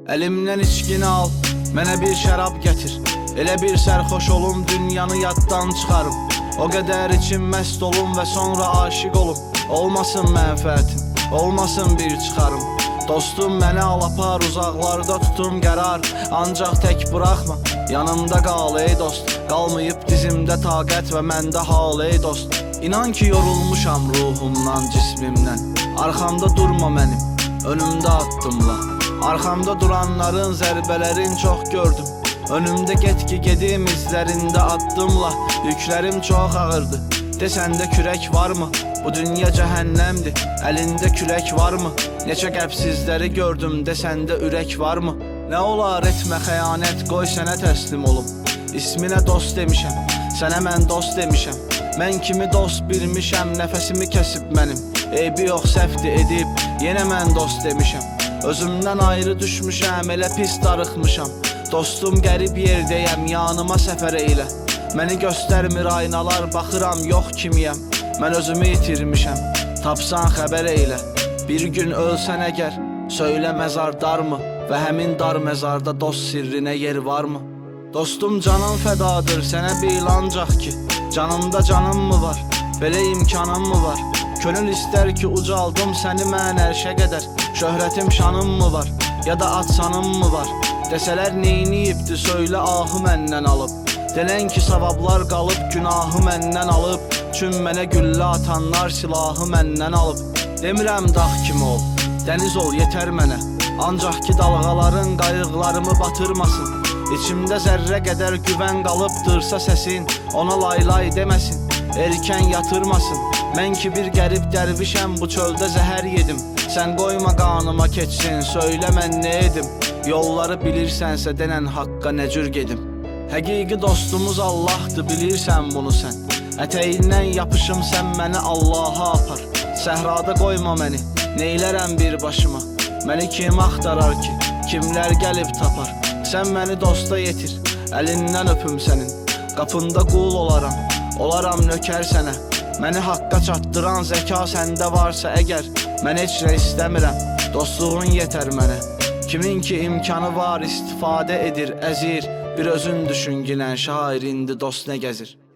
Əlimdən içkini al, mənə bir şərab gətir. Elə bir sərxoş olum, dünyanı yaddan çıxarım. O qədər içim məst olum və sonra aşiq olum. Olmasın mənfəətim, olmasın bir çıxarım. Dostum məni al apar, uzaqlarda tutum qərar. Ancaq tək buraxma, yanımda qal ey dost. Qalmayıb dizimdə taqət və məndə hal ey dost. İnan ki yorulmuşam ruhumdan, cismimdən. Arxamda durma mənim, önümdə addımla. Arxamda duranların zərbələrin çox gördüm. Önümdə get ki gedim izlərində addımla. Yüklərim çox ağırdı, desəndə kürək varmı? Bu dünya cəhənnəmdir, əlində kürək varmı? Neçə qəbsizləri gördüm, desəndə ürək varmı? Nə olar etmə xəyanət, qoy sənə təslim olum. İsminə dost demişəm, sənə mən dost demişəm. Mən kimi dost bilmişəm, nəfəsimi kəsib mənim. Eybi yox səhvdi edib, yenə mən dost demişəm. Özümdən ayrı düşmüşəm, elə pis darıxmışam. Dostum qərib yerdəyəm, yanıma səfər eylə. Məni göstərmir aynalar, baxıram yox kimiyəm. Mən özümü itirmişəm, tapsan xəbər eylə. Bir gün ölsən əgər, söylə məzar darmı? Və həmin dar məzarda dost sirrinə yer varmı? Dostum canın fədadır, sənə bil ancaq ki canımda canım mı var, belə imkanım mı var? Könül istər ki ucaldım səni mən ərşə qədər. Şöhrətim şanım mı var, ya da atsanım mı var? Desələr neyniyibdi, söylə ahı məndən alıb. Delən ki savablar qalıb, günahı məndən alıb. Çün mənə güllə atanlar silahı məndən alıb. Demirəm dağ kimi ol, dəniz ol yetər mənə. Ancaq ki dalğaların qayıqlarımı batırmasın. İçimdə zərrə qədər güvən qalıbdırsa səsin, ona lay lay deməsin, erkən yatırmasın. Mən ki bir qərib dərvişəm, bu çöldə zəhər yedim. Sən qoyma qanıma keçsin, söylə mən nə edim? Yolları bilirsənsə denən haqqa nə cür gedim? Həqiqi dostumuz Allahdır, bilirsən bunu sən. Ətəyindən yapışım sən məni Allaha apar. Səhrada qoyma məni, neylərəm bir başıma. Məni kim axtarar ki, kimlər gəlib tapar? Sən məni dosta yetir, əlindən öpüm sənin. Qapında qul olaram, olaram nökər sənə. Məni haqqa çatdıran zəka səndə varsa əgər, mən heç nə istəmirəm, dostluğun yetər mənə. Kimin ki imkanı var istifadə edir, əzir. Bir özün düşün ginən şair indi dost nə gəzir?